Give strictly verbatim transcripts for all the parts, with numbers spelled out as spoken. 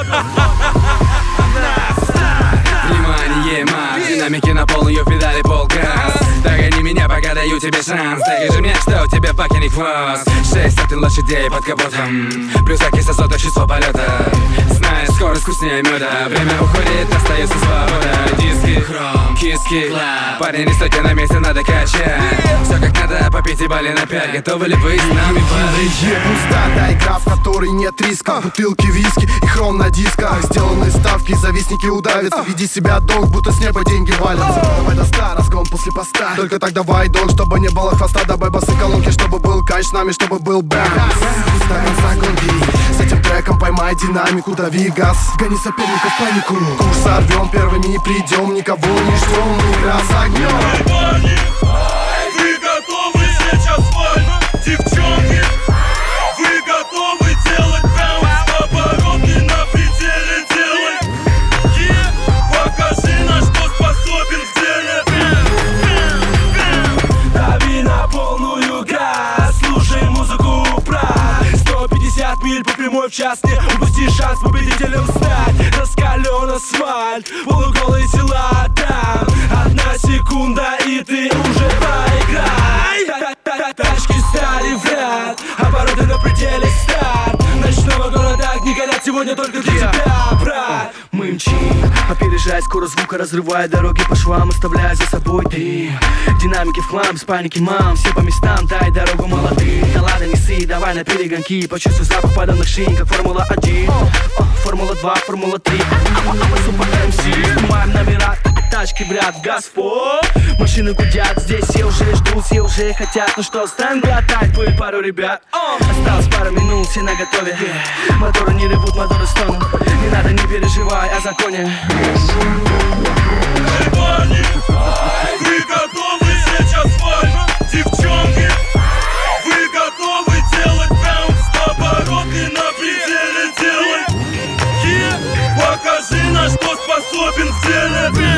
Внимание, марш, динамики на полную педали полгаз. Догони меня, пока даю тебе шанс. Докажи мне, что у тебя паки не хвост. Шесть сотен лошадей под капотом, плюс окись азота, чувство полета. Знаешь, скорость вкуснее меда. Время уходит, остается свобода. Диски, хром, киски, парни, не стойте на месте, надо качать. Все как надо, по пяти балле на пять. Готовы ли вы с нами парить? Пустая игра, в которой нет риска. Бутылки виски и хром на дисках. Сделаны ставки, завистники удавятся. Веди себя, долг, будто с неба деньги валятся. Давай до ста, разгон после поста. Только так давай, долг, чтобы не было хвоста. Добавь басы колонки, чтобы был кайф с нами, чтобы был бэмс. До конца гонки, с этим треком поймай динамику, дави газ. Гони соперников в панику. Курс сорвем, первыми придем, никого не ждем. Игра с огнем. Парни, вы готовы сейчас валь? Девчонки, вы готовы делать баунс? Обороты на пределе делай. Yeah. Покажи, на что способен в деле. Дави на полную газ, слушай музыку прав. Сто пятьдесят миль по прямой в час, не упусти шанс победителем стать. Раскален асфальт, полуголые тела там. Одна секунда и ты уже проиграй. Тачки стали в ряд, обороты на пределе старт. Ночного города огни горят сегодня только для тебя, брат. Мы мчим, опережая скорость звука, разрывая дороги по швам, оставляя за собой дым. Динамики в хлам, без паники, мам, все по местам, дай дорогу молодым. Да ладно, не ссы, давай на перегонки, почувствуй запах паданных шин, как Формула один, Формула два, Формула три. Мы супер эм си, снимаем номера, тачки в ряд, газ в пол. Машины гудят, здесь все уже ждут, все уже хотят. Ну что, станем глотать пыль пару ребят. Осталось пару минут, все наготове. Моторы не ревут, моторы стонут. Не надо, не переживай о законе. Эй, парни, вы готовы сейчас валь? Девчонки, вы готовы делать баунс? Обороты на пределе делай. Yeah. Покажи, на что способен в деле.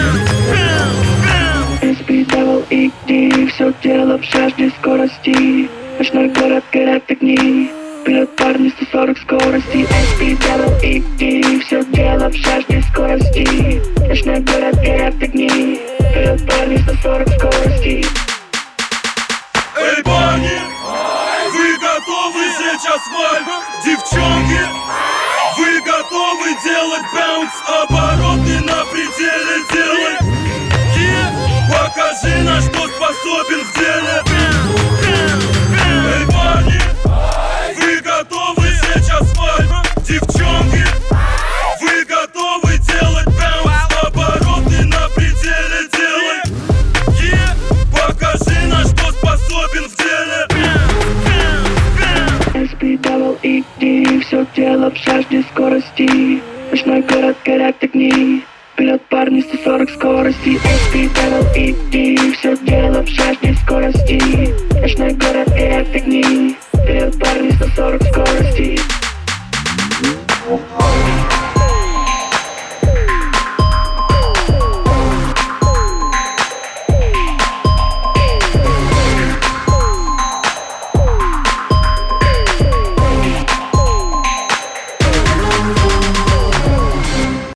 эс пи дабл и ди, все дело в жажде скорости. Ночной город горят огни, вперед парни сто сорок скорости. эс пи дабл и ди, все дело в жажде скорости. Ночной город горят огни, вперед парни сто сорок скорости. Эй, парни, вы готовы сейчас валь? Девчонки, вы готовы делать баунс? Обороты на пределе делай. Yeah. Покажи, на что способен в деле. Эй, парни, вы готовы сейчас валь? Девчонки, вы готовы делать баунс? Обороты на пределе делай. Yeah. Покажи, на что способен в деле. эс пи дабл и ди, все дело в жажде скорости. Ночной город горят огни, вперед парни сто сорок скорости. эс пи дабл и ди, все дело в жажде скорости. Ночной город горят огни,